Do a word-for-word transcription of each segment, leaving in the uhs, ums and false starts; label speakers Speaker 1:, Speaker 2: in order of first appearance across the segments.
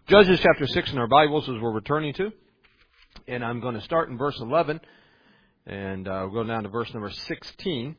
Speaker 1: Judges chapter six in our Bibles is where we're turning to. And I'm going to start in verse eleven. And uh, we'll go down to verse number sixteen.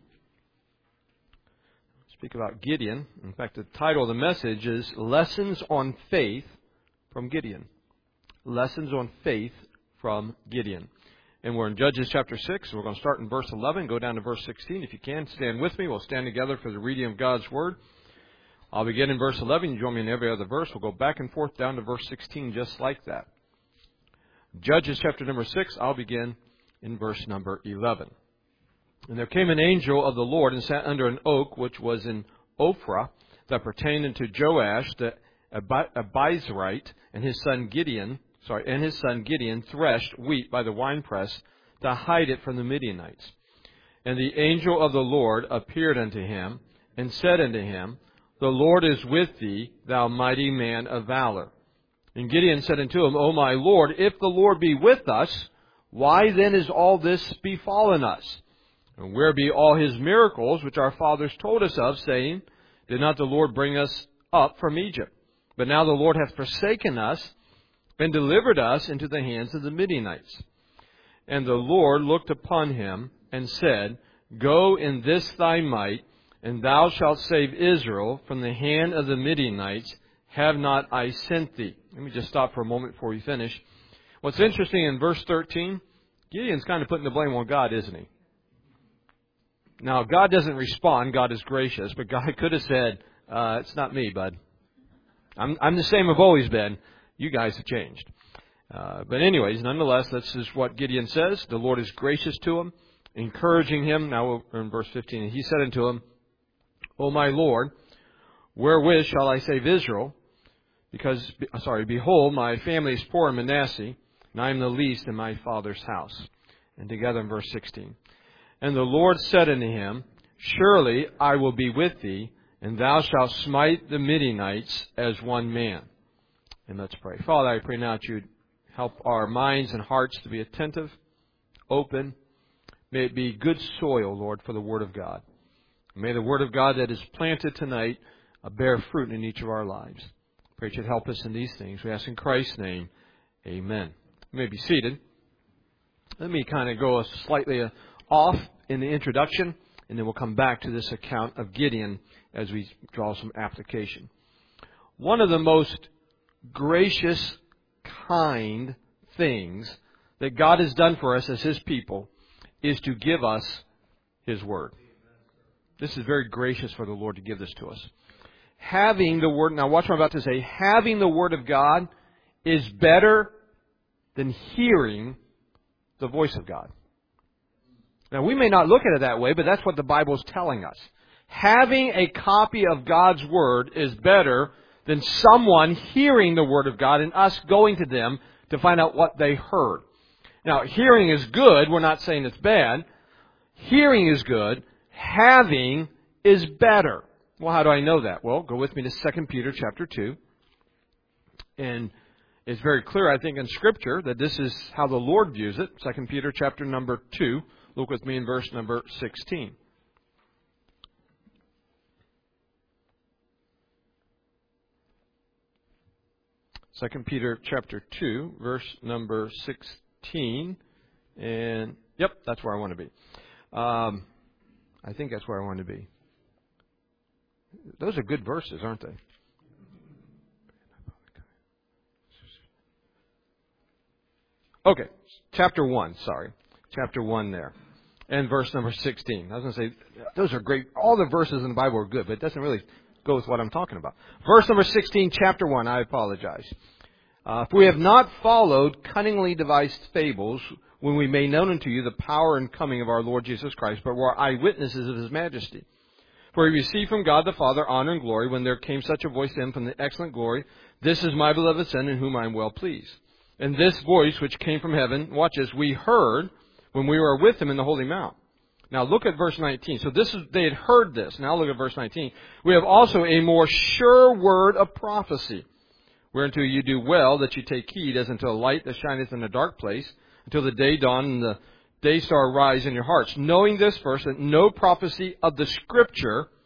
Speaker 1: Speak about Gideon. In fact, the title of the message is Lessons on Faith from Gideon. Lessons on Faith from Gideon. And we're in Judges chapter six. We're going to start in verse eleven, go down to verse sixteen. If you can, stand with me. We'll stand together for the reading of God's Word. I'll begin in verse eleven. You join me in every other verse. We'll go back and forth down to verse sixteen just like that. Judges chapter number six, I'll begin in verse number eleven. And there came an angel of the Lord and sat under an oak which was in Ophrah, that pertained unto Joash the Abiezrite, and his son Gideon, sorry, and his son Gideon threshed wheat by the winepress to hide it from the Midianites. And the angel of the Lord appeared unto him, and said unto him, The Lord is with thee, thou mighty man of valor. And Gideon said unto him, O my Lord, if the Lord be with us, why then is all this befallen us? And where be all his miracles which our fathers told us of, saying, Did not the Lord bring us up from Egypt? But now the Lord hath forsaken us, and delivered us into the hands of the Midianites. And the Lord looked upon him, and said, Go in this thy might, and thou shalt save Israel from the hand of the Midianites. Have not I sent thee? Let me just stop for a moment before we finish. What's interesting in verse thirteen, Gideon's kind of putting the blame on God, isn't he? Now, God doesn't respond. God is gracious. But God could have said, uh, it's not me, bud. I'm, I'm the same I've always been. You guys have changed. Uh, but anyways, nonetheless, this is what Gideon says. The Lord is gracious to him, encouraging him. Now we're in verse fifteen. And he said unto him, O my Lord, wherewith shall I save Israel? Because, sorry, behold, my family is poor in Manasseh, and I am the least in my father's house. And together in verse sixteen. And the Lord said unto him, Surely I will be with thee, and thou shalt smite the Midianites as one man. And let's pray. Father, I pray now that you'd help our minds and hearts to be attentive, open. May it be good soil, Lord, for the Word of God. May the Word of God that is planted tonight uh, bear fruit in each of our lives. Pray that you'd help us in these things. We ask in Christ's name, amen. You may be seated. Let me kind of go slightly off in the introduction, and then we'll come back to this account of Gideon as we draw some application. One of the most gracious, kind things that God has done for us as His people is to give us His Word. This is very gracious for the Lord to give this to us. Having the Word, now watch what I'm about to say, having the Word of God is better than hearing the voice of God. Now, we may not look at it that way, but that's what the Bible is telling us. Having a copy of God's Word is better than someone hearing the Word of God and us going to them to find out what they heard. Now, hearing is good. We're not saying it's bad. Hearing is good. Having is better. Well, how do I know that? Well, go with me to Second Peter chapter two. And it's very clear, I think, in Scripture that this is how the Lord views it. Second Peter chapter number two. Look with me in verse number sixteen. Second Peter chapter two, verse number sixteen. And, yep, that's where I want to be. Um, I think that's where I want to be. Those are good verses, aren't they? Okay, chapter one, sorry. Chapter one there. And verse number sixteen. I was going to say, those are great. All the verses in the Bible are good, but it doesn't really go with what I'm talking about. Verse number sixteen, chapter one, I apologize. Uh, For we have not followed cunningly devised fables when we made known unto you the power and coming of our Lord Jesus Christ, but were eyewitnesses of His majesty. For He received from God the Father honor and glory when there came such a voice to Him from the excellent glory, This is my beloved Son in whom I am well pleased. And this voice which came from heaven, watch this, we heard when we were with Him in the Holy Mount. Now look at verse nineteen. So this is, they had heard this. Now look at verse nineteen. We have also a more sure word of prophecy, whereunto you do well that you take heed as unto a light that shineth in a dark place, until the day dawn and the day star rise in your hearts. Knowing this first, that no prophecy of the Scripture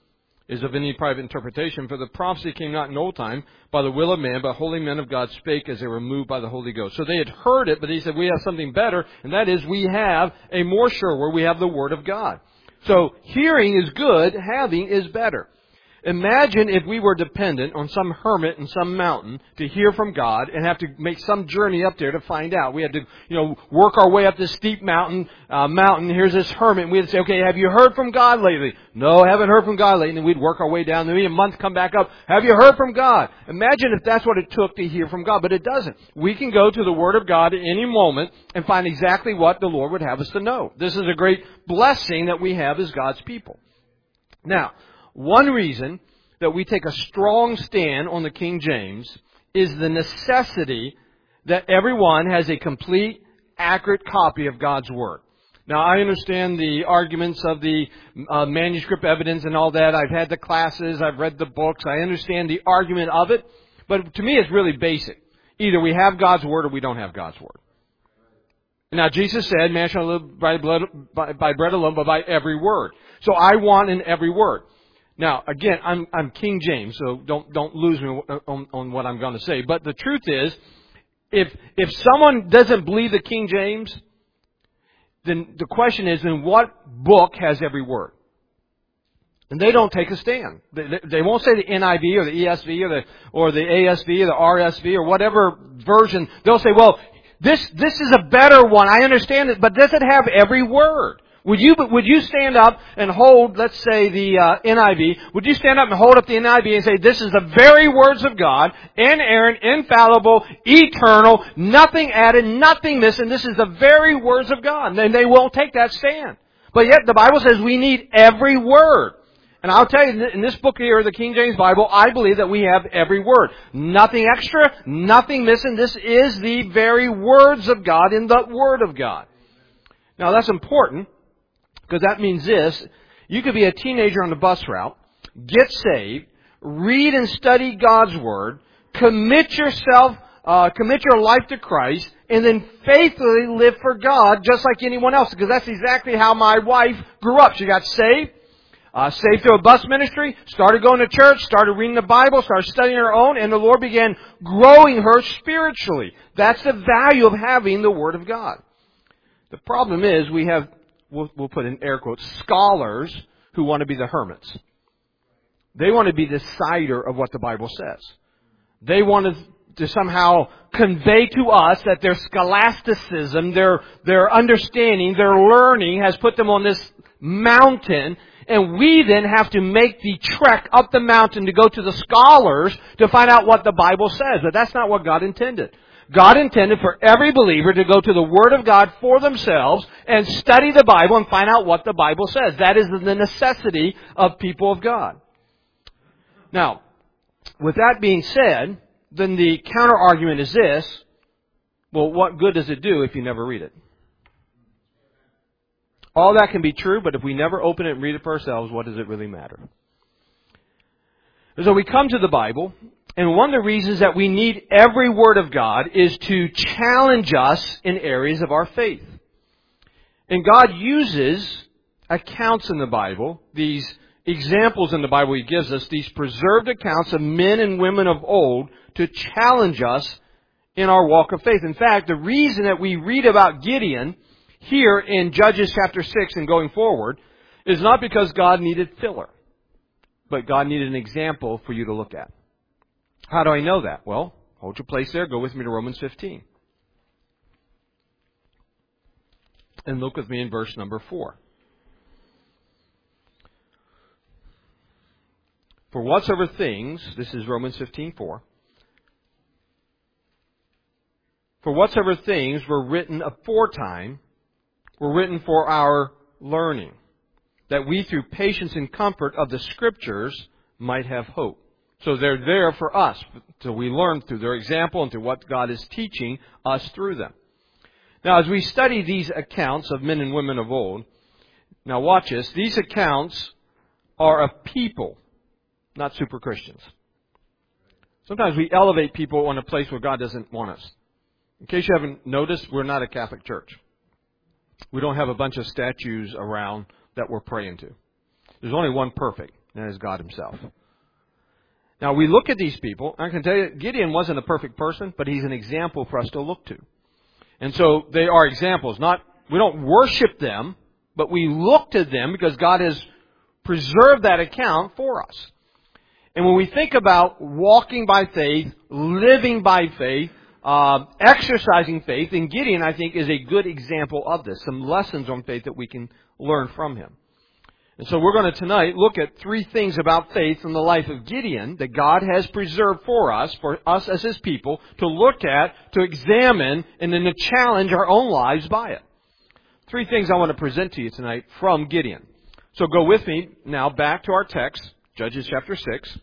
Speaker 1: is of any private interpretation, for the prophecy came not in old time by the will of man, but holy men of God spake as they were moved by the Holy Ghost. So they had heard it, but he said, we have something better, and that is we have a more sure word. We have the Word of God. So hearing is good, having is better. Imagine if we were dependent on some hermit in some mountain to hear from God and have to make some journey up there to find out. We had to, you know, work our way up this steep mountain, uh, mountain. Here's this hermit. And we had to say, okay, have you heard from God lately? No, haven't heard from God lately. And then we'd work our way down. Then a month come back up. Have you heard from God? Imagine if that's what it took to hear from God. But it doesn't. We can go to the Word of God at any moment and find exactly what the Lord would have us to know. This is a great blessing that we have as God's people. Now, one reason that we take a strong stand on the King James is the necessity that everyone has a complete, accurate copy of God's Word. Now, I understand the arguments of the uh, manuscript evidence and all that. I've had the classes. I've read the books. I understand the argument of it. But to me, it's really basic. Either we have God's Word or we don't have God's Word. Now, Jesus said, man shall live by, blood, by, by bread alone, but by every word. So I want in every word. Now, again, I'm, I'm King James, so don't, don't lose me on, on what I'm going to say. But the truth is, if, if someone doesn't believe the King James, then the question is, then what book has every word? And they don't take a stand. They, they, they won't say the N I V or the E S V or the, or the A S V or the R S V or whatever version. They'll say, well, this, this is a better one. I understand it, but does it have every word? Would you, would you stand up and hold, let's say, the uh, N I V? Would you stand up and hold up the N I V and say, this is the very words of God, inerrant, infallible, eternal, nothing added, nothing missing. This is the very words of God. And they won't take that stand. But yet the Bible says we need every word. And I'll tell you, in this book here, the King James Bible, I believe that we have every word. Nothing extra, nothing missing. This is the very words of God in the Word of God. Now that's important. Because that means this, you could be a teenager on the bus route, get saved, read and study God's Word, commit yourself, uh, commit your life to Christ, and then faithfully live for God just like anyone else. Because that's exactly how my wife grew up. She got saved, uh, saved through a bus ministry, started going to church, started reading the Bible, started studying her own, and the Lord began growing her spiritually. That's the value of having the Word of God. The problem is we have We'll, we'll put in air quotes, scholars who want to be the hermits. They want to be the decider of what the Bible says. They want to, to somehow convey to us that their scholasticism, their, their understanding, their learning has put them on this mountain, and we then have to make the trek up the mountain to go to the scholars to find out what the Bible says. But that's not what God intended. God intended for every believer to go to the Word of God for themselves and study the Bible and find out what the Bible says. That is the necessity of people of God. Now, with that being said, then the counter argument is this. Well, what good does it do if you never read it? All that can be true, but if we never open it and read it for ourselves, what does it really matter? So we come to the Bible, and one of the reasons that we need every word of God is to challenge us in areas of our faith. And God uses accounts in the Bible, these examples in the Bible He gives us, these preserved accounts of men and women of old to challenge us in our walk of faith. In fact, the reason that we read about Gideon here in Judges chapter six and going forward is not because God needed filler, but God needed an example for you to look at. How do I know that? Well, hold your place there. Go with me to Romans fifteen. And look with me in verse number four. For whatsoever things, this is Romans fifteen four. For whatsoever things were written aforetime were written for our learning, that we through patience and comfort of the Scriptures might have hope. So they're there for us. So we learn through their example and through what God is teaching us through them. Now, as we study these accounts of men and women of old, now watch this. These accounts are of people, not super Christians. Sometimes we elevate people on a place where God doesn't want us. In case you haven't noticed, we're not a Catholic church. We don't have a bunch of statues around that we're praying to. There's only one perfect, and that is God himself. Now, we look at these people, I can tell you, Gideon wasn't a perfect person, but he's an example for us to look to. And so they are examples. Not, we don't worship them, but we look to them because God has preserved that account for us. And when we think about walking by faith, living by faith, uh, exercising faith, then Gideon, I think, is a good example of this. Some lessons on faith that we can learn from him. And so we're going to tonight look at three things about faith in the life of Gideon that God has preserved for us, for us as his people, to look at, to examine, and then to challenge our own lives by it. Three things I want to present to you tonight from Gideon. So go with me now back to our text, Judges chapter six.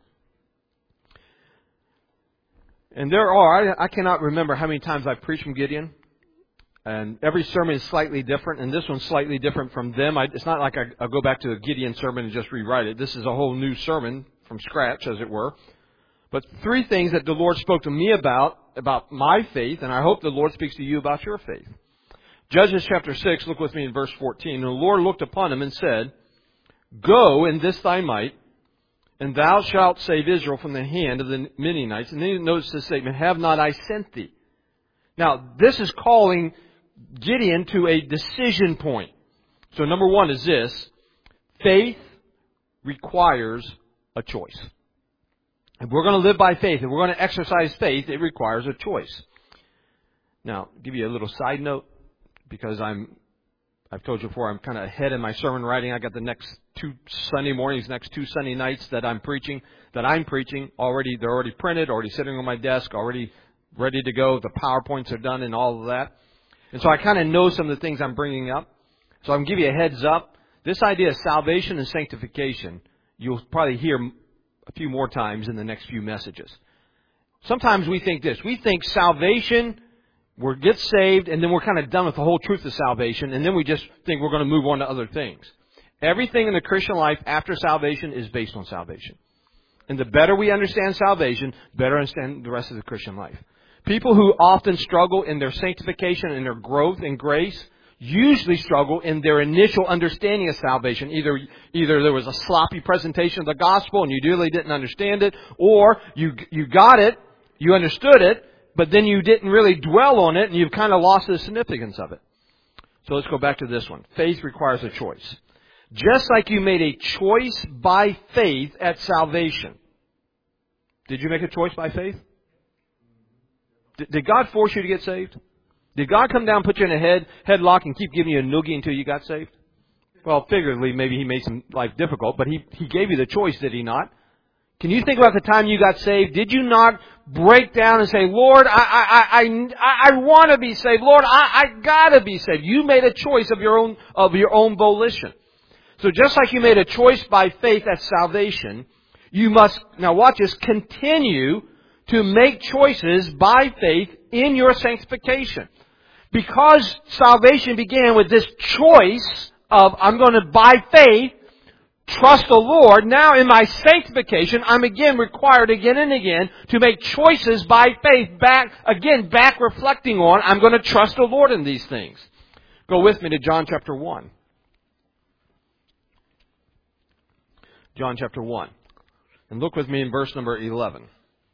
Speaker 1: And there are, I, I cannot remember how many times I've preached from Gideon. And every sermon is slightly different, and this one's slightly different from them. I, it's not like I, I'll go back to a Gideon sermon and just rewrite it. This is a whole new sermon from scratch, as it were. But three things that the Lord spoke to me about, about my faith, and I hope the Lord speaks to you about your faith. Judges chapter six, look with me in verse fourteen. And the Lord looked upon him and said, Go in this thy might, and thou shalt save Israel from the hand of the Midianites. And then you notice this statement, Have not I sent thee? Now, this is calling Gideon to a decision point. So number one is this. Faith requires a choice. If we're going to live by faith, if we're going to exercise faith, it requires a choice. Now, I'll give you a little side note, because I'm, I've told you before, I'm kind of ahead in my sermon writing. I got the next two Sunday mornings, next two Sunday nights that I'm preaching, that I'm preaching already. They're already printed, already sitting on my desk, already ready to go. The PowerPoints are done and all of that. And so I kind of know some of the things I'm bringing up. So I can give you a heads up. This idea of salvation and sanctification, you'll probably hear a few more times in the next few messages. Sometimes we think this. We think salvation, we get saved, and then we're kind of done with the whole truth of salvation, and then we just think we're going to move on to other things. Everything in the Christian life after salvation is based on salvation. And the better we understand salvation, better understand the rest of the Christian life. People who often struggle in their sanctification and their growth in grace usually struggle in their initial understanding of salvation. Either either there was a sloppy presentation of the gospel and you really didn't understand it, or you you got it, you understood it, but then you didn't really dwell on it and you've kind of lost the significance of it. So let's go back to this one. Faith requires a choice. Just like you made a choice by faith at salvation. Did you make a choice by faith? Did God force you to get saved? Did God come down, put you in a head headlock, and keep giving you a noogie until you got saved? Well, figuratively, maybe He made some life difficult, but He He gave you the choice, did He not? Can you think about the time you got saved? Did you not break down and say, Lord, I I I I, I want to be saved. Lord, I I gotta be saved. You made a choice of your own of your own volition. So just like you made a choice by faith at salvation, you must, now watch this, continue to make choices by faith in your sanctification. Because salvation began with this choice of, I'm going to, by faith, trust the Lord. Now in my sanctification, I'm again required again and again to make choices by faith, back, again, back reflecting on, I'm going to trust the Lord in these things. Go with me to John chapter one. John chapter one. And look with me in verse number eleven.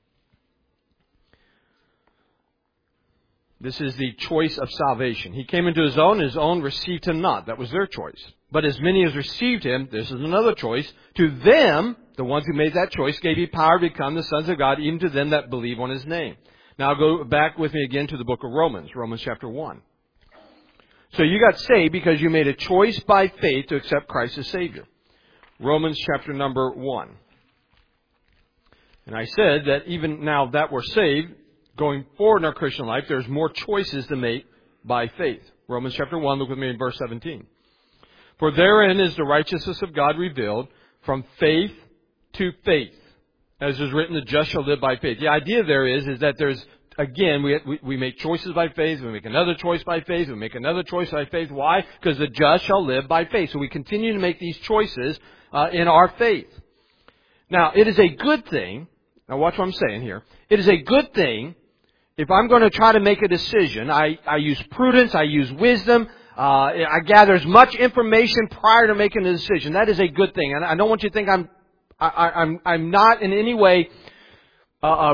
Speaker 1: This is the choice of salvation. He came into His own, His own received Him not. That was their choice. But as many as received Him, this is another choice, to them, the ones who made that choice, gave He power to become the sons of God, even to them that believe on His name. Now go back with me again to the book of Romans, Romans chapter one. So you got saved because you made a choice by faith to accept Christ as Savior. Romans chapter number one. And I said that even now that we're saved, going forward in our Christian life, there's more choices to make by faith. Romans chapter one, look with me in verse seventeen. For therein is the righteousness of God revealed from faith to faith. As is written, the just shall live by faith. The idea there is, is that there's, again, we, we, we make choices by faith, we make another choice by faith, we make another choice by faith. Why? Because the just shall live by faith. So we continue to make these choices uh, in our faith. Now, it is a good thing. Now watch what I'm saying here. It is a good thing if I'm going to try to make a decision. I, I use prudence, I use wisdom, uh, I gather as much information prior to making a decision. That is a good thing. And I don't want you to think I'm I, I, I'm, I'm not in any way uh, uh,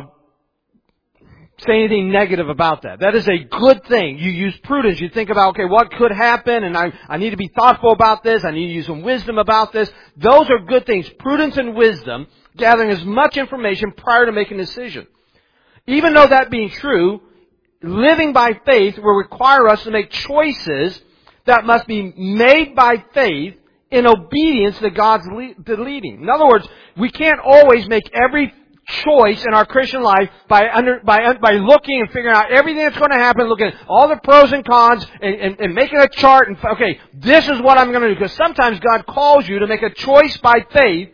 Speaker 1: say anything negative about that. That is a good thing. You use prudence. You think about, okay, what could happen, and I, I need to be thoughtful about this. I need to use some wisdom about this. Those are good things. Prudence and wisdom, gathering as much information prior to making a decision. Even though that being true, living by faith will require us to make choices that must be made by faith in obedience to God's leading. In other words, we can't always make every choice in our Christian life by under, by by looking and figuring out everything that's going to happen, looking at all the pros and cons, and, and, and making a chart, and okay, this is what I'm going to do. Because sometimes God calls you to make a choice by faith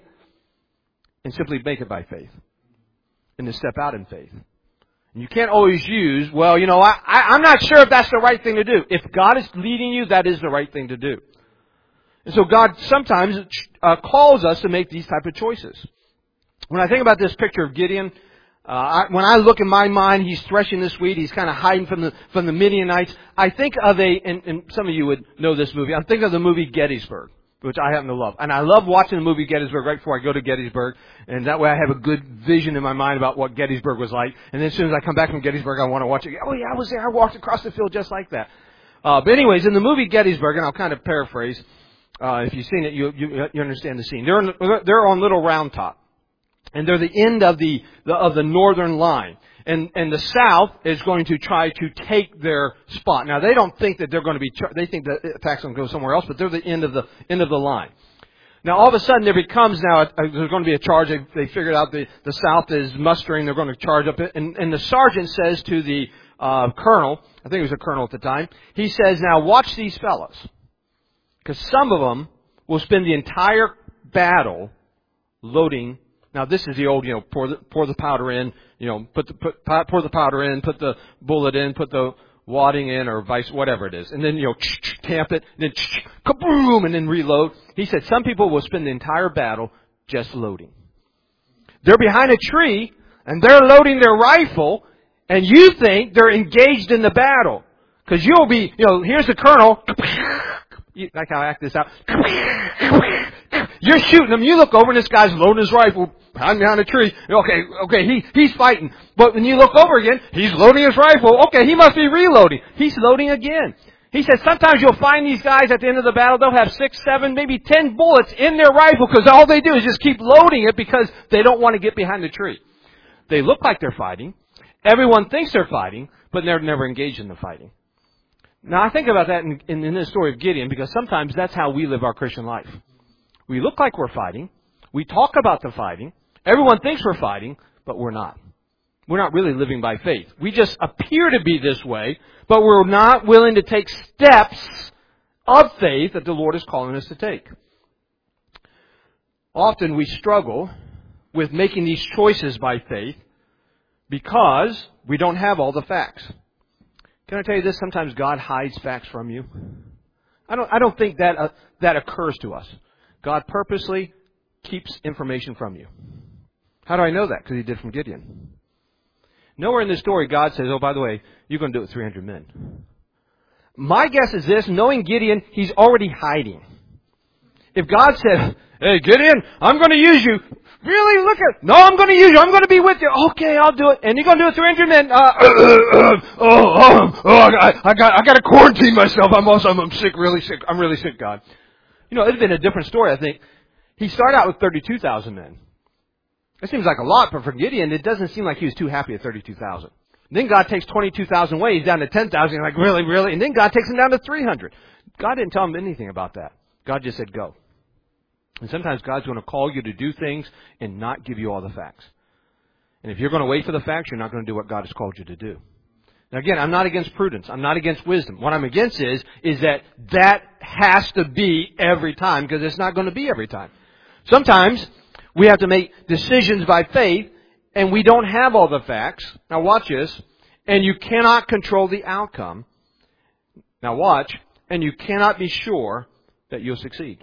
Speaker 1: and simply make it by faith. And to step out in faith. And you can't always use, well, you know, I, I, I'm not sure if that's the right thing to do. If God is leading you, that is the right thing to do. And so God sometimes uh, calls us to make these type of choices. When I think about this picture of Gideon, uh, I, when I look in my mind, he's threshing this wheat. He's kind of hiding from the from the Midianites. I think of a, and, and some of you would know this movie. I'm thinking of the movie Gettysburg, which I happen to love. And I love watching the movie Gettysburg right before I go to Gettysburg. And that way I have a good vision in my mind about what Gettysburg was like. And then as soon as I come back from Gettysburg, I want to watch it. Oh yeah, I was there. I walked across the field just like that. Uh, but anyways, in the movie Gettysburg, and I'll kind of paraphrase, uh, if you've seen it, you, you, you understand the scene. They're on, they're on Little Round Top. And they're the end of the, the of the northern line. And and the South is going to try to take their spot. Now they don't think that they're going to be, they think that the attack's going to go somewhere else, but they're the end of the end of the line. Now all of a sudden there becomes now, a, a, there's going to be a charge. They, they figured out the, the South is mustering, they're going to charge up it. And, and the sergeant says to the uh, colonel, I think he was a colonel at the time, he says, now watch these fellas. Because some of them will spend the entire battle loading. Now this is the old, you know, pour the, pour the powder in, you know, put the, put, pour the powder in, put the bullet in, put the wadding in, or vice, whatever it is. And then, you know, tamp it, and then kaboom, and then reload. He said some people will spend the entire battle just loading. They're behind a tree, and they're loading their rifle, and you think they're engaged in the battle. Because you'll be, you know, here's the colonel. Like how I act this out. You're shooting him. You look over and this guy's loading his rifle behind behind a tree. Okay, okay, he he's fighting. But when you look over again, he's loading his rifle. Okay, he must be reloading. He's loading again. He says sometimes you'll find these guys at the end of the battle, they'll have six, seven, maybe ten bullets in their rifle because all they do is just keep loading it because they don't want to get behind the tree. They look like they're fighting. Everyone thinks they're fighting, but they're never engaged in the fighting. Now I think about that in, in, in this story of Gideon because sometimes that's how we live our Christian life. We look like we're fighting. We talk about the fighting. Everyone thinks we're fighting, but we're not. We're not really living by faith. We just appear to be this way, but we're not willing to take steps of faith that the Lord is calling us to take. Often we struggle with making these choices by faith because we don't have all the facts. Can I tell you this? Sometimes God hides facts from you. I don't, I don't think that, uh, that occurs to us. God purposely keeps information from you. How do I know that? Because he did from Gideon. Nowhere in this story God says, oh, by the way, you're going to do it with three hundred men. My guess is this, knowing Gideon, he's already hiding. If God said, hey, Gideon, I'm going to use you. Really? Look at, no, I'm going to use you. I'm going to be with you. Okay, I'll do it. And you're going to do it with three hundred men. Uh, uh, uh, oh, oh, oh, I, I got, I got to quarantine myself. I'm also, I'm sick, really sick. I'm really sick, God. You know, it'd been a different story, I think. He started out with thirty-two thousand men. It seems like a lot, but for Gideon, it doesn't seem like he was too happy at thirty-two thousand. Then God takes twenty-two thousand away. He's down to ten thousand. You're like, really, really? And then God takes him down to three hundred. God didn't tell him anything about that. God just said, go. And sometimes God's going to call you to do things and not give you all the facts. And if you're going to wait for the facts, you're not going to do what God has called you to do. Now again, I'm not against prudence. I'm not against wisdom. What I'm against is, is that that has to be every time, because it's not going to be every time. Sometimes we have to make decisions by faith and we don't have all the facts. Now watch this. And you cannot control the outcome. Now watch. And you cannot be sure that you'll succeed.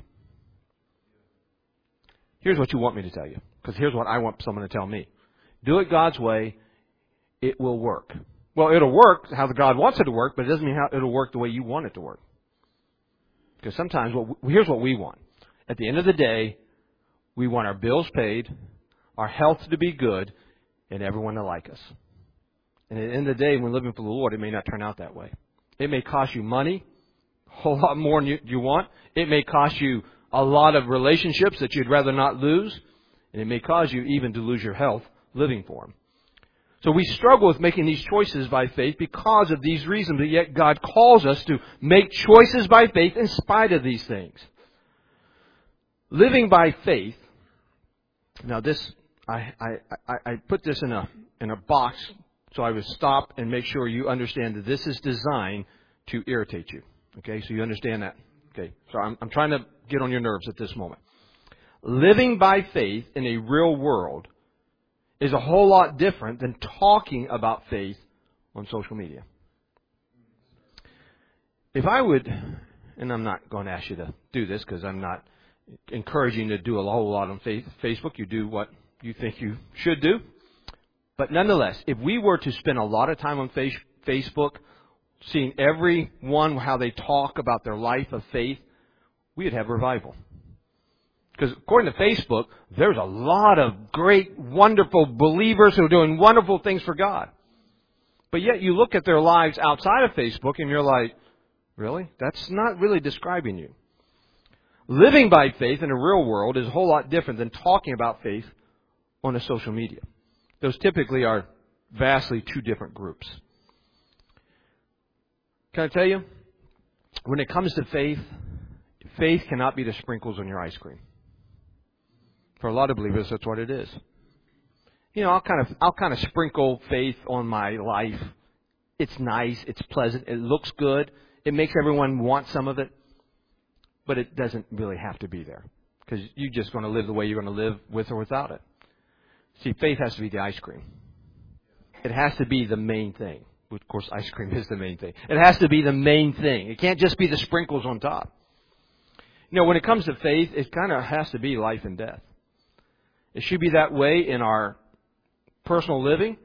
Speaker 1: Here's what you want me to tell you. Because here's what I want someone to tell me. Do it God's way. It will work. Well, it'll work how God wants it to work, but it doesn't mean how it'll work the way you want it to work. Because sometimes, what, here's what we want. At the end of the day, We want our bills paid, our health to be good, and everyone to like us. And at the end of the day, when living for the Lord, it may not turn out that way. It may cost you money, a whole lot more than you, you want. It may cost you a lot of relationships that you'd rather not lose. And it may cause you even to lose your health living for Him. So we struggle with making these choices by faith because of these reasons. But yet God calls us to make choices by faith in spite of these things. Living by faith. Now this, I, I, I, I put this in a, in a box so I would stop and make sure you understand that this is designed to irritate you. Okay, so you understand that. Okay, so I'm, I'm trying to get on your nerves at this moment. Living by faith in a real world is a whole lot different than talking about faith on social media. If I would, and I'm not going to ask you to do this because I'm not encouraging you to do a whole lot on Facebook. You do what you think you should do. But nonetheless, if we were to spend a lot of time on Facebook, seeing everyone how they talk about their life of faith, we would have revival. Because according to Facebook, there's a lot of great, wonderful believers who are doing wonderful things for God. But yet you look at their lives outside of Facebook and you're like, really? That's not really describing you. Living by faith in a real world is a whole lot different than talking about faith on a social media. Those typically are vastly two different groups. Can I tell you? When it comes to faith, faith cannot be the sprinkles on your ice cream. For a lot of believers, that's what it is. You know, I'll kind of, I'll kind of sprinkle faith on my life. It's nice. It's pleasant. It looks good. It makes everyone want some of it. But it doesn't really have to be there. Because you're just going to live the way you're going to live with or without it. See, faith has to be the ice cream. It has to be the main thing. Of course, ice cream is the main thing. It has to be the main thing. It can't just be the sprinkles on top. You know, when it comes to faith, it kind of has to be life and death. It should be that way in our personal living.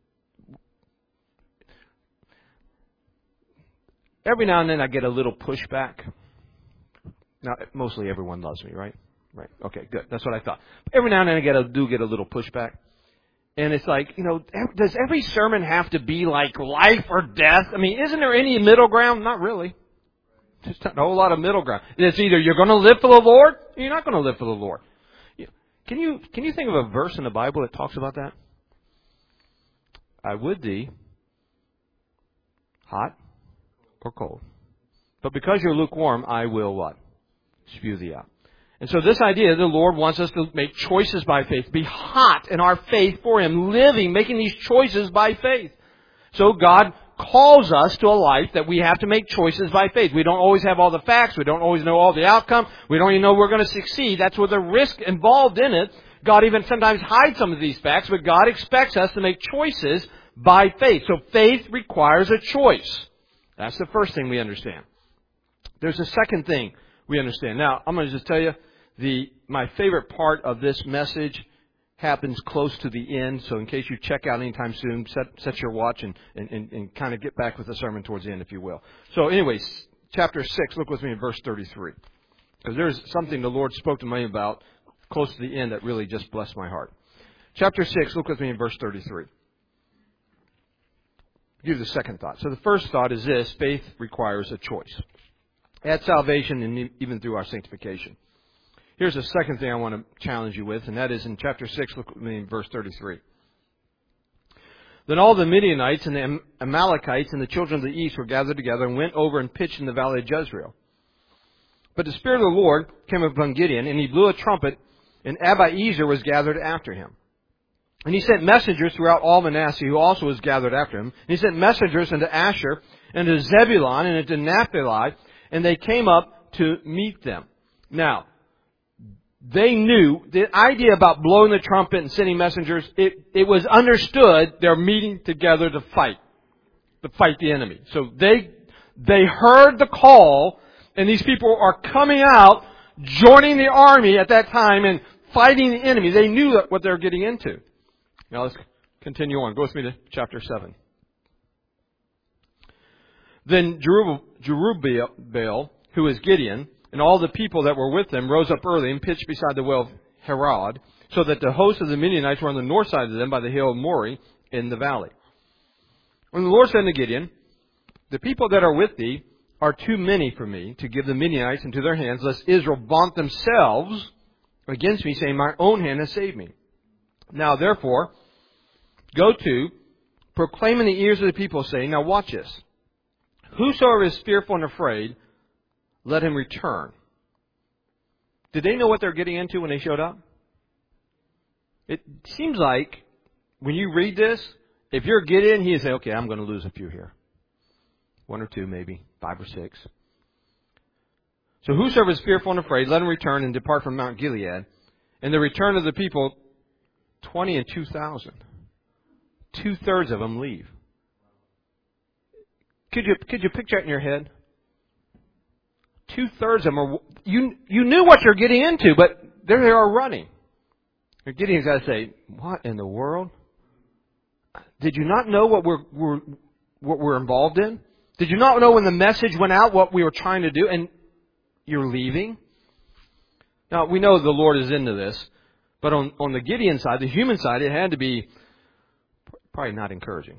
Speaker 1: Every now and then I get a little pushback. Now, mostly everyone loves me, right? Right. Okay, good. That's what I thought. Every now and then I get a, do get a little pushback. And it's like, you know, does every sermon have to be like life or death? I mean, isn't there any middle ground? Not really. Just not a whole lot of middle ground. It's either you're going to live for the Lord or you're not going to live for the Lord. Can you can you think of a verse in the Bible that talks about that? I would thee hot or cold. But because you're lukewarm, I will what? Spew thee out. And so this idea, the Lord wants us to make choices by faith. Be hot in our faith for Him. Living, making these choices by faith. So God calls us to a life that we have to make choices by faith. We don't always have all the facts. We don't always know all the outcome. We don't even know we're going to succeed. That's where the risk involved in it. God even sometimes hides some of these facts, but God expects us to make choices by faith. So faith requires a choice. That's the first thing we understand. There's a second thing we understand. Now, I'm going to just tell you, the my favorite part of this message happens close to the end, so in case you check out anytime soon, set, set your watch and, and, and, and kind of get back with the sermon towards the end, if you will. So anyways, chapter six, look with me in verse thirty-three. Because there's something the Lord spoke to me about close to the end that really just blessed my heart. Chapter six, look with me in verse thirty-three. Give you the second thought. So the first thought is this: faith requires a choice. At salvation and even through our sanctification. Here's the second thing I want to challenge you with, and that is in chapter six, look with me in verse thirty-three. Then all the Midianites and the Amalekites and the children of the east were gathered together and went over and pitched in the valley of Jezreel. But the Spirit of the Lord came upon Gideon, and he blew a trumpet, and Abiezer was gathered after him. And he sent messengers throughout all Manasseh, who also was gathered after him. And he sent messengers into Asher, and into Zebulun, and into Naphtali, and they came up to meet them. Now, they knew the idea about blowing the trumpet and sending messengers, it, it was understood they're meeting together to fight, to fight the enemy. So they, they heard the call, and these people are coming out, joining the army at that time and fighting the enemy. They knew what they were getting into. Now let's continue on. Go with me to chapter seven. Then Jerubbaal, who is Gideon, and all the people that were with them rose up early and pitched beside the well of Harod, so that the host of the Midianites were on the north side of them by the hill of Moreh in the valley. When the Lord said to Gideon, the people that are with thee are too many for me to give the Midianites into their hands, lest Israel vaunt themselves against me, saying, my own hand has saved me. Now therefore, go to, proclaim in the ears of the people, saying, now watch this. Whosoever is fearful and afraid, let him return. Did they know what they're getting into when they showed up? It seems like when you read this, if you're Gideon, he would say, okay, I'm going to lose a few here. One or two, maybe. Five or six. So whosoever is fearful and afraid, let him return and depart from Mount Gilead. And the return of the people, twenty and two thousand. Two-thirds of them leave. Could you, could you picture it in your head? Two-thirds of them are, you, you knew what you're getting into, but there they are running. Gideon's got to say, what in the world? Did you not know what we're, we're, what we're involved in? Did you not know when the message went out what we were trying to do? And you're leaving? Now, we know the Lord is into this. But on, on the Gideon side, the human side, it had to be probably not encouraging.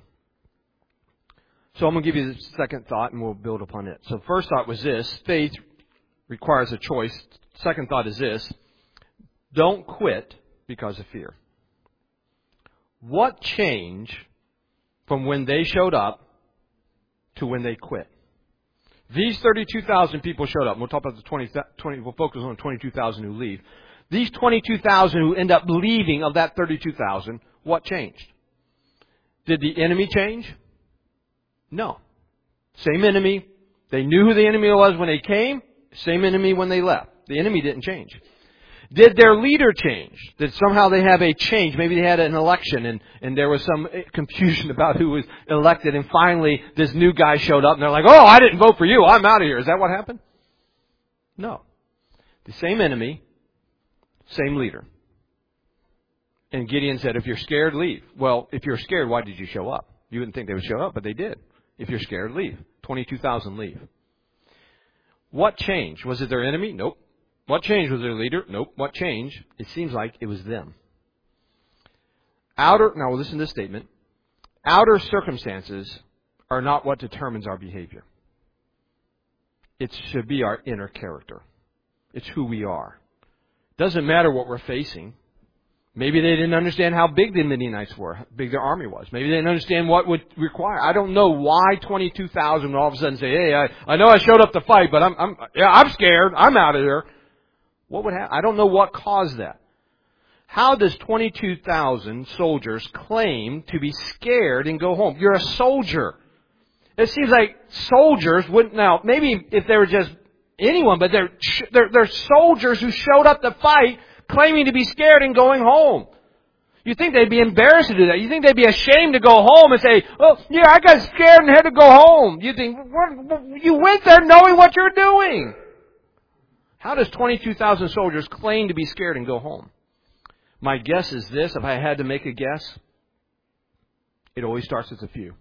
Speaker 1: So I'm going to give you the second thought and we'll build upon it. So first thought was this. Faith requires a choice. Second thought is this. Don't quit because of fear. What changed from when they showed up to when they quit? These thirty-two thousand people showed up. We'll talk about the twenty, twenty we'll focus on the twenty-two thousand who leave. These twenty-two thousand who end up leaving of that thirty-two thousand, what changed? Did the enemy change? No. Same enemy. They knew who the enemy was when they came. Same enemy when they left. The enemy didn't change. Did their leader change? Did somehow they have a change? Maybe they had an election and, and there was some confusion about who was elected. And finally, this new guy showed up and they're like, oh, I didn't vote for you. I'm out of here. Is that what happened? No. The same enemy, same leader. And Gideon said, if you're scared, leave. Well, if you're scared, why did you show up? You wouldn't think they would show up, but they did. If you're scared, leave. twenty-two thousand leave. What changed? Was it their enemy? Nope. What changed? Was their leader? Nope. What changed? It seems like it was them. Outer, now listen to this statement. Outer circumstances are not what determines our behavior. It should be our inner character. It's who we are. Doesn't matter what we're facing. Maybe they didn't understand how big the Midianites were, how big their army was. Maybe they didn't understand what would require. I don't know why twenty-two thousand all of a sudden say, hey, I, I know I showed up to fight, but I'm, I'm, yeah, I'm scared. I'm out of here. What would happen? I don't know what caused that. How does twenty-two thousand soldiers claim to be scared and go home? You're a soldier. It seems like soldiers wouldn't, now, maybe if they were just anyone, but they're, they're, they're soldiers who showed up to fight claiming to be scared and going home. You think they'd be embarrassed to do that. You think they'd be ashamed to go home and say, oh, yeah, I got scared and had to go home. You think, you went there knowing what you're doing. How does twenty-two thousand soldiers claim to be scared and go home? My guess is this, if I had to make a guess, it always starts with a few.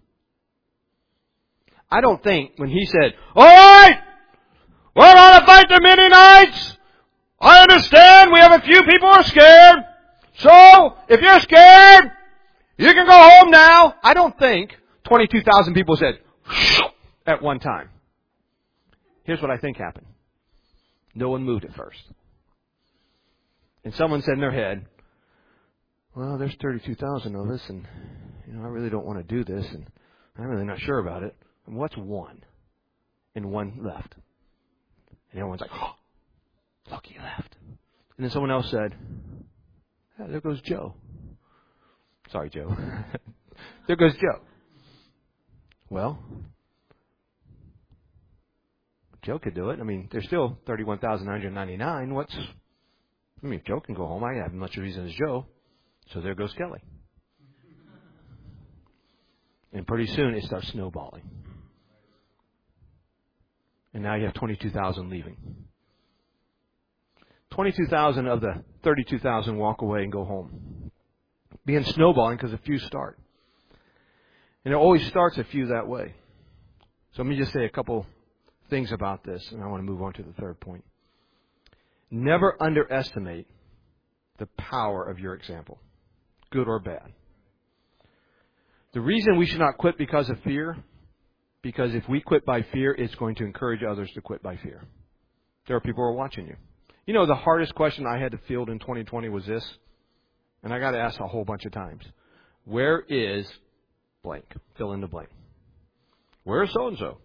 Speaker 1: I don't think when he said, all right, we're going to fight the Midianites. I understand we have a few people who are scared. So, if you're scared, you can go home now. I don't think twenty-two thousand people said, at one time. Here's what I think happened. No one moved at first. And someone said in their head, well, there's thirty-two thousand of us, and you know, I really don't want to do this, and I'm really not sure about it. And what's one? And one left. And everyone's like, oh, look, he left. And then someone else said, oh, there goes Joe. Sorry, Joe. There goes Joe. Well, Joe could do it. I mean, there's still thirty-one thousand nine hundred ninety-nine. What's, I mean, if Joe can go home, I have as much reason as Joe. So there goes Kelly. And pretty soon it starts snowballing. And now you have twenty-two thousand leaving. twenty-two thousand of the thirty-two thousand walk away and go home. Being snowballing because a few start. And it always starts a few that way. So let me just say a couple things about this, and I want to move on to the third point. Never underestimate the power of your example, good or bad. The reason we should not quit because of fear, because if we quit by fear, it's going to encourage others to quit by fear. There are people who are watching you. You know, the hardest question I had to field in twenty twenty was this, and I got to ask a whole bunch of times. Where is blank? Fill in the blank. Where is so-and-so?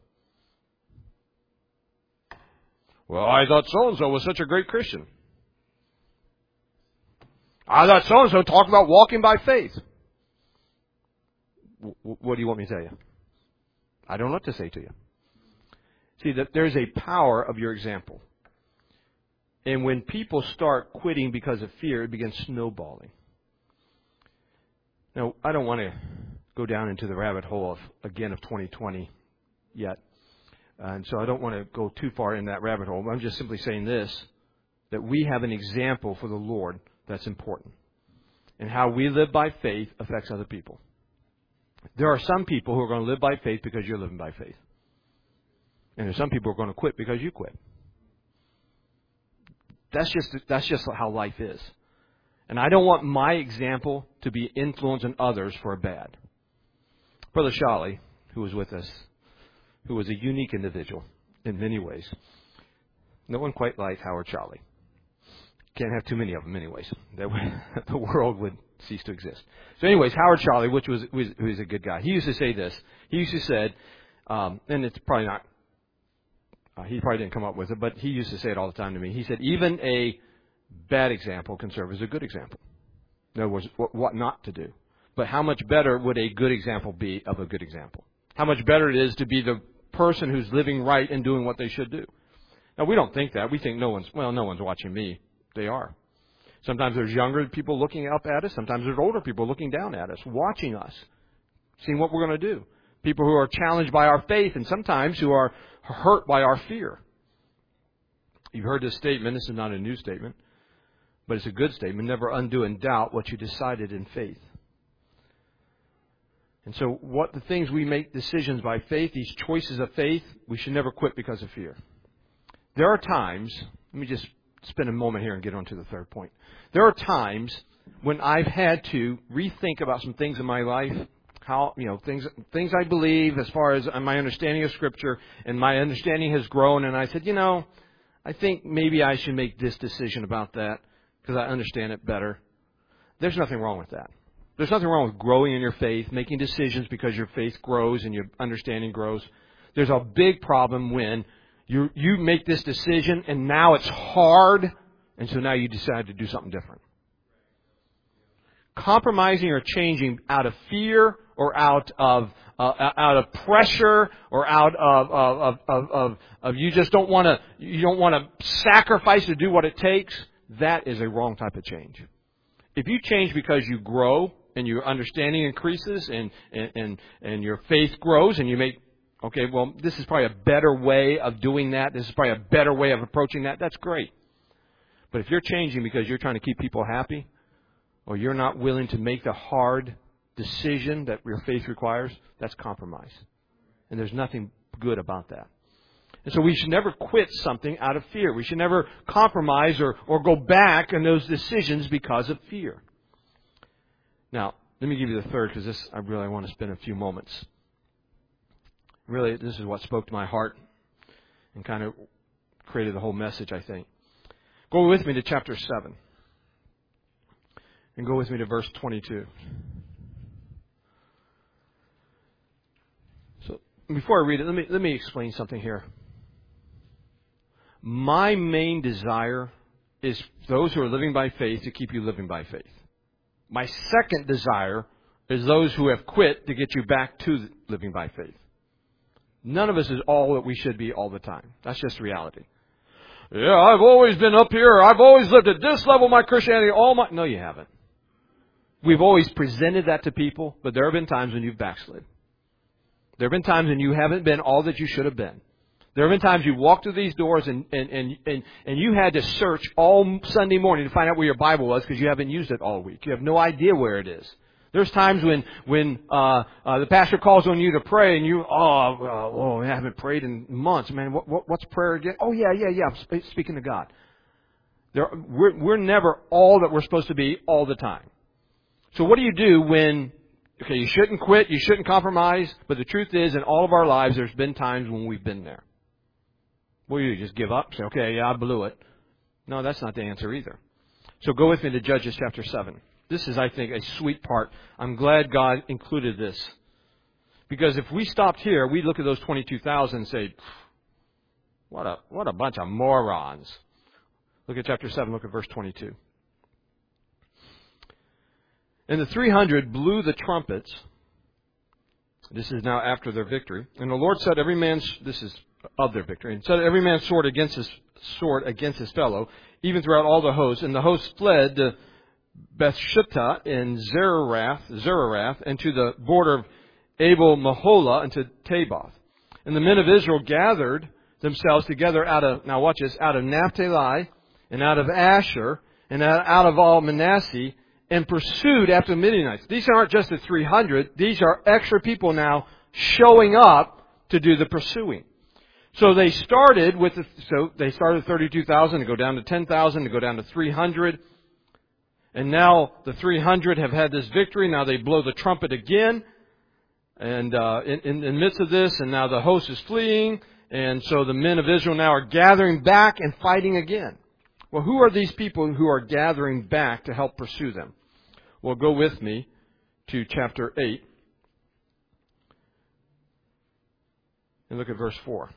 Speaker 1: Well, I thought so-and-so was such a great Christian. I thought so-and-so talked about walking by faith. W- what do you want me to tell you? I don't know what to say to you. See, that there's a power of your example. And when people start quitting because of fear, it begins snowballing. Now, I don't want to go down into the rabbit hole of, again, of twenty twenty yet. And so I don't want to go too far in that rabbit hole. I'm just simply saying this, that we have an example for the Lord that's important. And how we live by faith affects other people. There are some people who are going to live by faith because you're living by faith. And there's some people who are going to quit because you quit. That's just that's just how life is. And I don't want my example to be influencing others for a bad. Brother Shally, who was with us, who was a unique individual in many ways. No one quite like Howard Shally. Can't have too many of them anyways. That way, the world would cease to exist. So anyways, Howard Shally, which was, was, who was a good guy, he used to say this. He used to say, um, and it's probably not, uh, he probably didn't come up with it, but he used to say it all the time to me. He said, even a bad example can serve as a good example. In other words, what, what not to do. But how much better would a good example be of a good example? How much better it is to be the person who's living right and doing what they should do. Now, we don't think that. We think no one's, well, no one's watching me. They are. Sometimes there's younger people looking up at us. Sometimes there's older people looking down at us, watching us, seeing what we're going to do. People who are challenged by our faith and sometimes who are hurt by our fear. You've heard this statement. This is not a new statement, but it's a good statement. Never undo in doubt what you decided in faith. And so what the things we make decisions by faith, these choices of faith, we should never quit because of fear. There are times, let me just spend a moment here and get on to the third point. There are times when I've had to rethink about some things in my life, how, you know, things things I believe as far as my understanding of Scripture, and my understanding has grown, and I said, you know, I think maybe I should make this decision about that because I understand it better. There's nothing wrong with that. There's nothing wrong with growing in your faith, making decisions because your faith grows and your understanding grows. There's a big problem when you you make this decision and now it's hard, and so now you decide to do something different. Compromising or changing out of fear or out of uh, out of pressure or out of of, of, of, of of you just don't want to you don't want to sacrifice to do what it takes. That is a wrong type of change. If you change because you grow and your understanding increases and, and, and, and your faith grows and you make, okay, well, this is probably a better way of doing that. This is probably a better way of approaching that. That's great. But if you're changing because you're trying to keep people happy or you're not willing to make the hard decision that your faith requires, that's compromise. And there's nothing good about that. And so we should never quit something out of fear. We should never compromise or, or go back on those decisions because of fear. Now, let me give you the third, because this I really want to spend a few moments. Really, this is what spoke to my heart and kind of created the whole message, I think. Go with me to chapter seven. And go with me to verse twenty-two. So, before I read it, let me let me explain something here. My main desire is those who are living by faith to keep you living by faith. My second desire is those who have quit to get you back to living by faith. None of us is all that we should be all the time. That's just reality. Yeah, I've always been up here. I've always lived at this level of my Christianity. All my No, you haven't. We've always presented that to people, but there have been times when you've backslid. There have been times when you haven't been all that you should have been. There have been times you walked through these doors and, and, and, and, and you had to search all Sunday morning to find out where your Bible was because you haven't used it all week. You have no idea where it is. There's times when when uh, uh, the pastor calls on you to pray and you, oh, uh, oh, I haven't prayed in months. Man, what, what, what's prayer again? Oh, yeah, yeah, yeah, I'm speaking to God. There, we're, we're never all that we're supposed to be all the time. So what do you do when, okay, you shouldn't quit, you shouldn't compromise, but the truth is in all of our lives there's been times when we've been there. What do you do? Just give up? Say, okay, yeah, I blew it. No, that's not the answer either. So go with me to Judges chapter seven. This is, I think, a sweet part. I'm glad God included this. Because if we stopped here, we'd look at those twenty-two thousand and say, what a, what a bunch of morons. Look at chapter seven, look at verse twenty-two. And the three hundred blew the trumpets. This is now after their victory. And the Lord set every man's, this is of their victory, and set every man's sword against his sword against his fellow, even throughout all the hosts. And the hosts fled to Bethshittah and Zererath, Zererath, and to the border of Abel Mahola and to Tabath. And the men of Israel gathered themselves together out of, now watch this, out of Naphtali and out of Asher and out of all Manasseh, and pursued after the Midianites. These aren't just the three hundred. These are extra people now showing up to do the pursuing. So they started with, the, so they started thirty-two thousand to go down to ten thousand to go down to three hundred. And now the three hundred have had this victory. Now they blow the trumpet again. And uh, in, in the midst of this, and now the host is fleeing. And so the men of Israel now are gathering back and fighting again. Well, who are these people who are gathering back to help pursue them? Well, go with me to chapter eight. And look at verse four.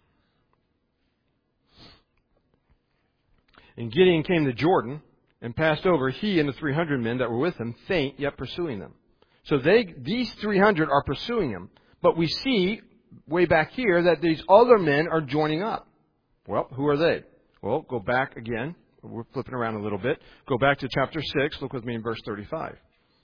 Speaker 1: And Gideon came to Jordan and passed over, he and the three hundred men that were with him, faint, yet pursuing them. So they, these three hundred are pursuing him. But we see, way back here, that these other men are joining up. Well, who are they? Well, go back again. We're flipping around a little bit. Go back to chapter six. Look with me in verse thirty-five.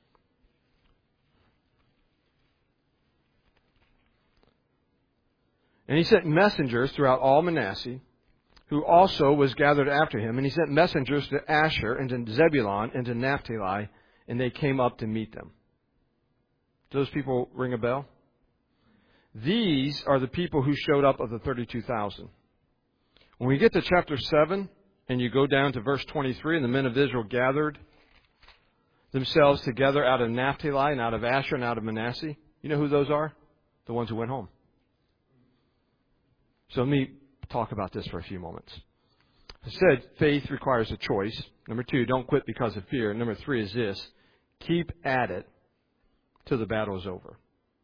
Speaker 1: And he sent messengers throughout all Manasseh, who also was gathered after him. And he sent messengers to Asher and to Zebulun and to Naphtali, and they came up to meet them. Do those people ring a bell? These are the people who showed up of the thirty-two thousand. When we get to chapter seven, and you go down to verse twenty-three, and the men of Israel gathered themselves together out of Naphtali and out of Asher and out of Manasseh. You know who those are? The ones who went home. So let me talk about this for a few moments. I said faith requires a choice. Number two, don't quit because of fear. Number three is this: keep at it till the battle is over.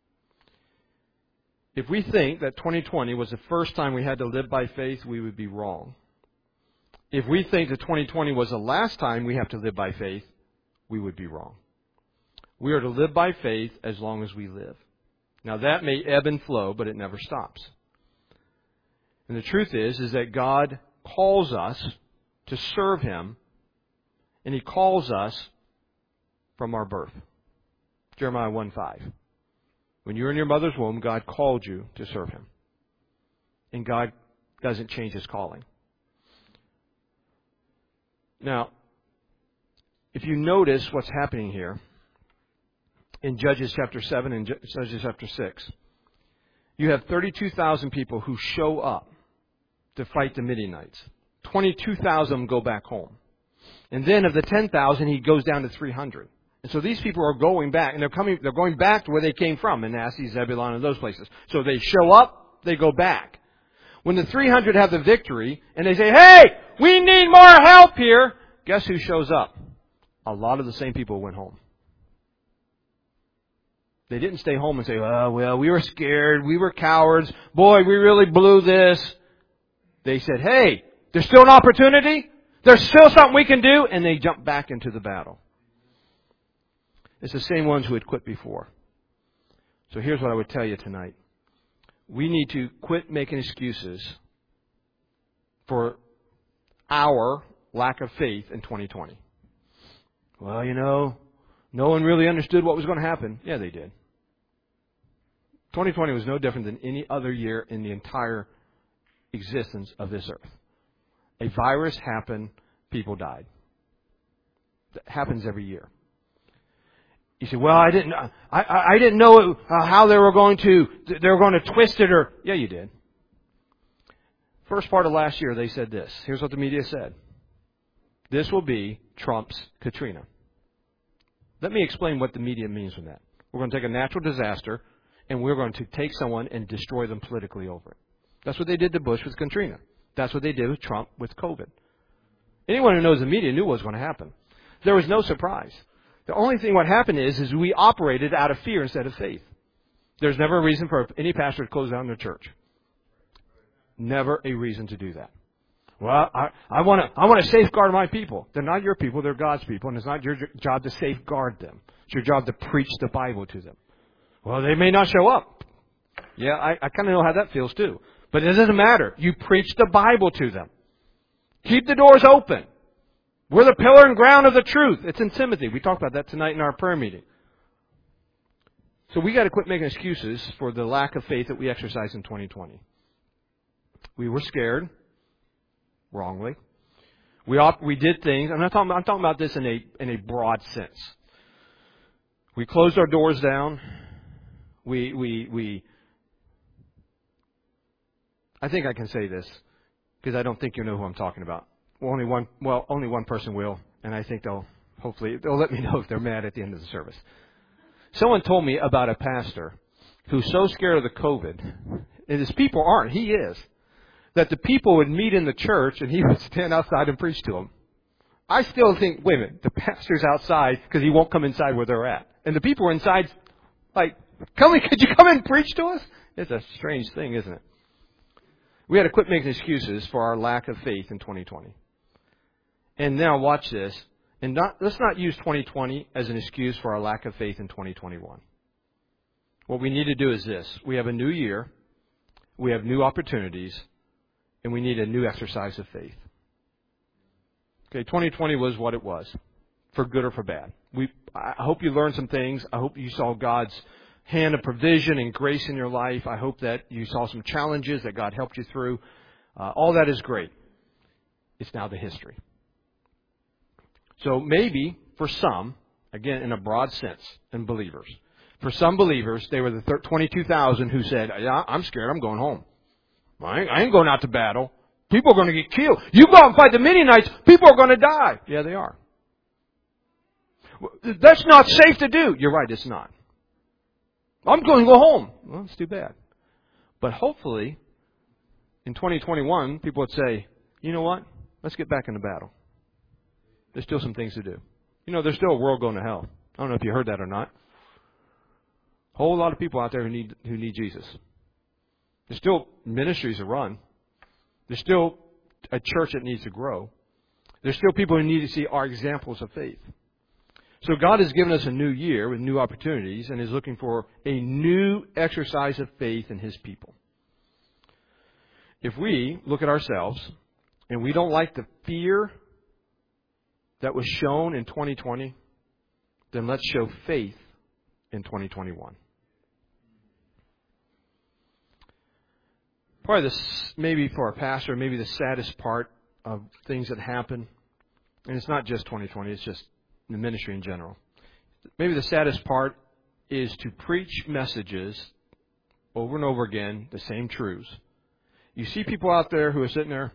Speaker 1: If we think that twenty twenty was the first time we had to live by faith, we would be wrong. If we think that twenty twenty was the last time we have to live by faith, we would be wrong. We are to live by faith as long as we live. Now that may ebb and flow, but it never stops. And the truth is, is that God calls us to serve Him, and He calls us from our birth. Jeremiah one five. When you were in your mother's womb, God called you to serve Him. And God doesn't change His calling. Now, if you notice what's happening here in Judges chapter seven and Judges chapter six, you have thirty-two thousand people who show up to fight the Midianites. twenty-two thousand go back home. And then of the ten thousand, he goes down to three hundred. And so these people are going back, and they're coming, they're going back to where they came from, Manasseh, Zebulun, and those places. So they show up, they go back. When the three hundred have the victory, and they say, hey, we need more help here, guess who shows up? A lot of the same people went home. They didn't stay home and say, oh, well, we were scared, we were cowards, boy, we really blew this. They said, hey, there's still an opportunity, there's still something we can do, and they jumped back into the battle. It's the same ones who had quit before. So here's what I would tell you tonight. We need to quit making excuses for our lack of faith in twenty twenty. Well, you know, no one really understood what was going to happen. Yeah, they did. twenty twenty was no different than any other year in the entire existence of this earth. A virus happened, people died. That happens every year. You say, well, I didn't, I, I, I didn't know uh, how they were going to, they were going to twist it, or, yeah, you did. First part of last year, they said this. Here's what the media said. This will be Trump's Katrina. Let me explain what the media means with that. We're going to take a natural disaster, and we're going to take someone and destroy them politically over it. That's what they did to Bush with Katrina. That's what they did with Trump with COVID. Anyone who knows the media knew what was going to happen. There was no surprise. The only thing what happened is, is we operated out of fear instead of faith. There's never a reason for any pastor to close down their church. Never a reason to do that. Well, I, I want to I want to safeguard my people. They're not your people. They're God's people. And it's not your job to safeguard them. It's your job to preach the Bible to them. Well, they may not show up. Yeah, I, I kind of know how that feels too. But it doesn't matter. You preach the Bible to them. Keep the doors open. We're the pillar and ground of the truth. It's in Timothy. We talked about that tonight in our prayer meeting. So we got to quit making excuses for the lack of faith that we exercised in twenty twenty. We were scared. Wrongly. We op- we did things. I'm not talking. I'm talking about this in a in a broad sense. We closed our doors down. We we we. I think I can say this because I don't think you know who I'm talking about. Well, only one. Well, only one person will, and I think they'll hopefully they'll let me know if they're mad at the end of the service. Someone told me about a pastor who's so scared of the COVID, and his people aren't. He is. That the people would meet in the church and he would stand outside and preach to them. I still think, wait a minute, the pastor's outside because he won't come inside where they're at. And the people are inside, like, come in, could you come in and preach to us? It's a strange thing, isn't it? We had to quit making excuses for our lack of faith in twenty twenty. And now watch this. And not, let's not use twenty twenty as an excuse for our lack of faith in twenty twenty-one. What we need to do is this. We have a new year. We have new opportunities. And we need a new exercise of faith. Okay, twenty twenty was what it was, for good or for bad. We, I hope you learned some things. I hope you saw God's hand of provision and grace in your life. I hope that you saw some challenges that God helped you through. Uh, all that is great. It's now the history. So maybe for some, again, in a broad sense, and believers, for some believers, they were the twenty-two thousand who said, yeah, I'm scared, I'm going home. I ain't going out to battle. People are going to get killed. You go out and fight the Midianites, people are going to die. Yeah, they are. That's not safe to do. You're right, it's not. I'm going to go home. Well, it's too bad. But hopefully, in twenty twenty-one, people would say, you know what? Let's get back into battle. There's still some things to do. You know, there's still a world going to hell. I don't know if you heard that or not. A whole lot of people out there who need who need Jesus. There's still ministries to run. There's still a church that needs to grow. There's still people who need to see our examples of faith. So God has given us a new year with new opportunities and is looking for a new exercise of faith in His people. If we look at ourselves and we don't like the fear that was shown in twenty twenty, then let's show faith in twenty twenty-one. Probably this, maybe for a pastor, maybe the saddest part of things that happen, and it's not just twenty twenty, it's just the ministry in general. Maybe the saddest part is to preach messages over and over again, the same truths. You see people out there who are sitting there,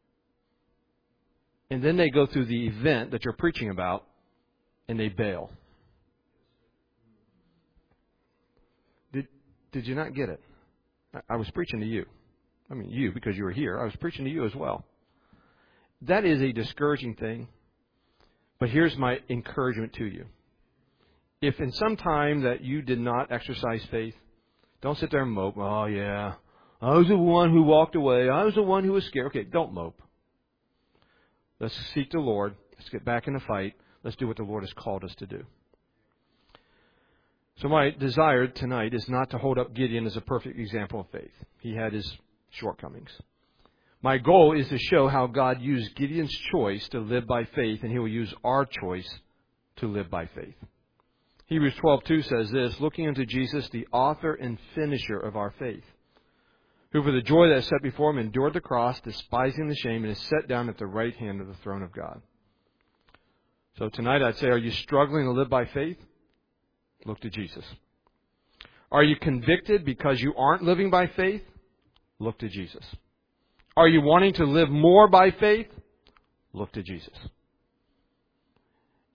Speaker 1: and then they go through the event that you're preaching about, and they bail. Did, did you not get it? I, I was preaching to you. I mean, you, because you were here. I was preaching to you as well. That is a discouraging thing. But here's my encouragement to you. If in some time that you did not exercise faith, don't sit there and mope. Oh, yeah, I was the one who walked away. I was the one who was scared. Okay, don't mope. Let's seek the Lord. Let's get back in the fight. Let's do what the Lord has called us to do. So my desire tonight is not to hold up Gideon as a perfect example of faith. He had his shortcomings. My goal is to show how God used Gideon's choice to live by faith, and He will use our choice to live by faith. Hebrews twelve two says this, looking unto Jesus, the author and finisher of our faith, who for the joy that is set before Him endured the cross, despising the shame, and is set down at the right hand of the throne of God. So tonight I'd say, are you struggling to live by faith? Look to Jesus. Are you convicted because you aren't living by faith? Look to Jesus. Are you wanting to live more by faith? Look to Jesus.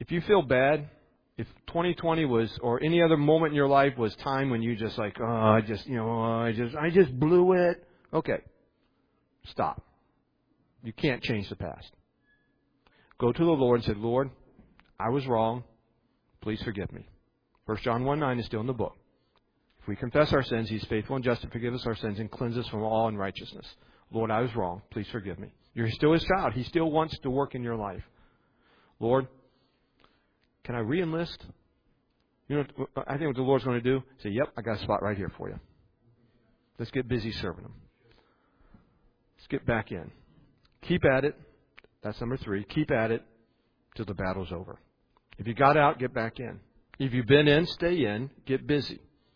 Speaker 1: if you feel bad, if twenty twenty was, or any other moment in your life was time when you just like, oh, I just, you know, I just, I just blew it. Okay. Stop. You can't change the past. Go to the Lord and say, Lord, I was wrong. Please forgive me. First John one nine is still in the book. If we confess our sins, He's faithful and just to forgive us our sins and cleanse us from all unrighteousness. Lord, I was wrong. Please forgive me. You're still His child. He still wants to work in your life. Lord, can I re-enlist? You know, I think what the Lord's going to do, say, yep, I got a spot right here for you. Let's get busy serving Him. Let's get back in. Keep at it. That's number three. Keep at it till the battle's over. If you got out, get back in. If you've been in, stay in. Get busy.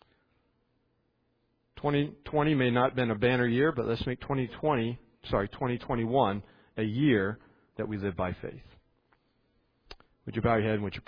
Speaker 1: twenty twenty may not have been a banner year, but let's make twenty twenty, sorry, twenty twenty-one a year that we live by faith. Would you bow your head and would you